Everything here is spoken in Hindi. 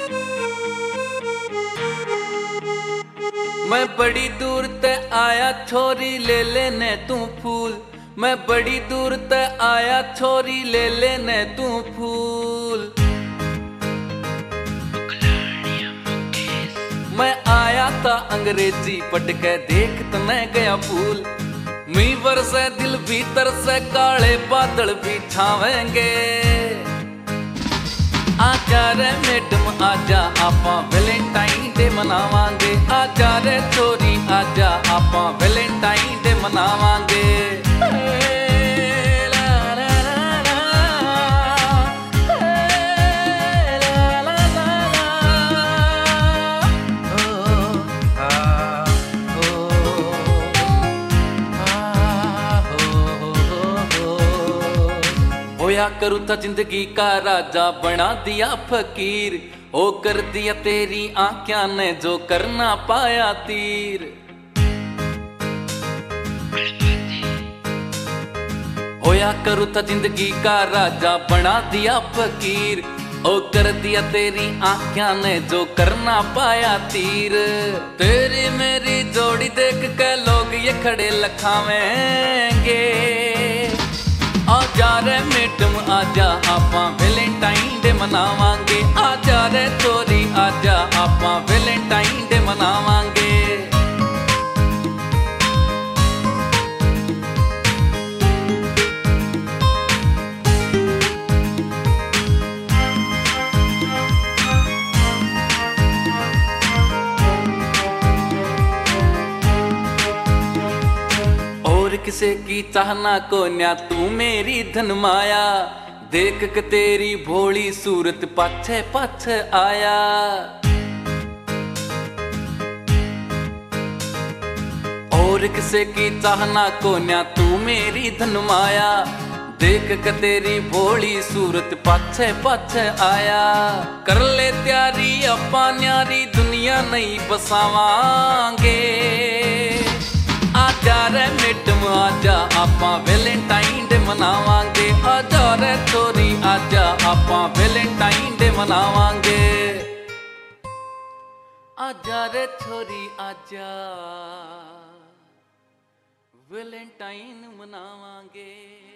मैं बड़ी दूर ते आया छोरी ले लेने तू फूल। मैं बड़ी दूर ते आया छोरी ले लेने तू फूल। मैं आया था अंग्रेजी पट के देख तो मैं गया फूल। मी बरसे दिल भीतर से काले बादल भी छावेंगे। आजा रे मैडम आजा आपा वैलेंटाइन डे मनावांगे। आजा रे छोरी आजा आपा वैलेंटाइन डे मनावांगे। होया करूँ था जिंदगी का राजा बना दिया फकीर। ओ कर दिया तेरी आँखों ने जो करना पाया तीर। होया करूँ था जिंदगी का राजा बना दिया फकीर। ओ कर दिया तेरी आँखों ने जो करना पाया तीर। तेरी मेरी जोड़ी देख के लोग ये खड़े लखावेंगे। आजा रे मैडम आजा आपा वैलेंटाइन डे मनावांगे। आजा रे छोरी आजा आपा वैलेंटाइन डे मनावांगे। किसे की चाहना को न्या तू मेरी धन माया। देख के तेरी भोली सूरत पाछे पाछे आया। और किसे की चाहना को न्या तू मेरी धन माया। देख के तेरी भोली सूरत पाछे पाछे आया। कर ले त्यारी अपा न्यारी दुनिया नहीं बसावांगे। आजा रे मैडम आजा आपा वैलेंटाइन डे मनावांगे। आजा रे छोरी आजा आपा वैलेंटाइन डे मनावांगे। आजा रे छोरी आजा वैलेंटाइन मनावांगे।